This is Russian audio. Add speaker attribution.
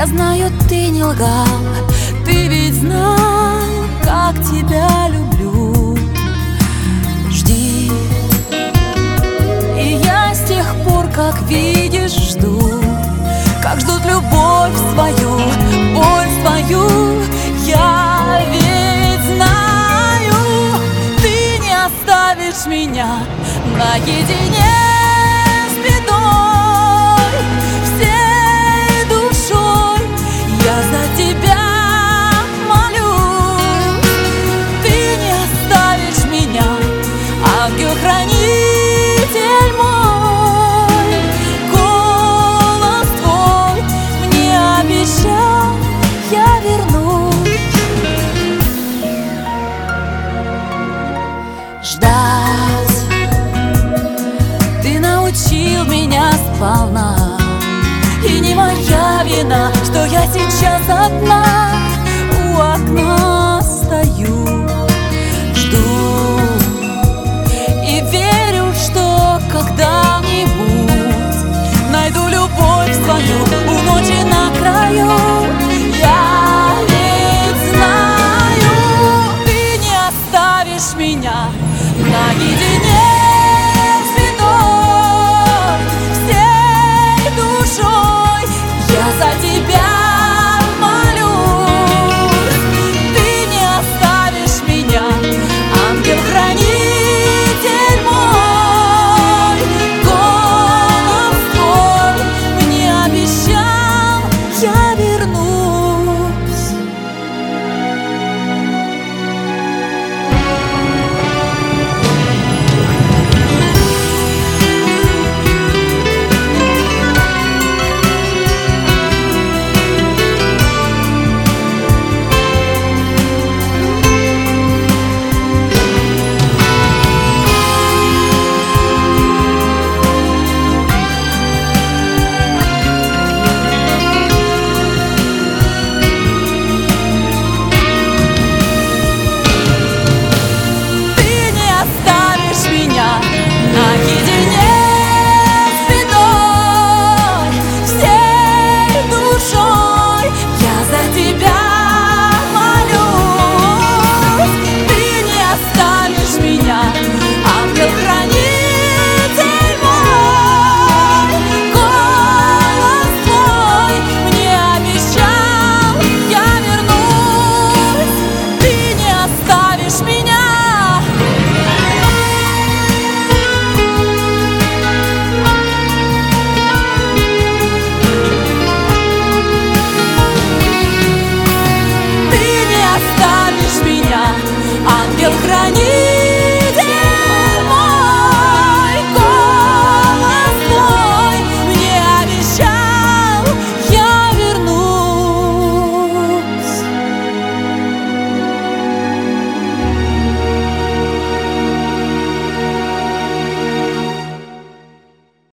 Speaker 1: знаю, ты не лгал, ты ведь знал, как тебя люблю. Жди, и я с тех пор, как видишь, жду, как ждут любовь свою, боль свою. Я ведь знаю, ты не оставишь меня наедине с бедой. Всей душой я за тебя молю. Ты не оставишь меня, ангел-хранитель мой. Голос твой мне обещал, я вернусь. Ждать ты научил меня сполна, и не моя вина, что я сейчас одна.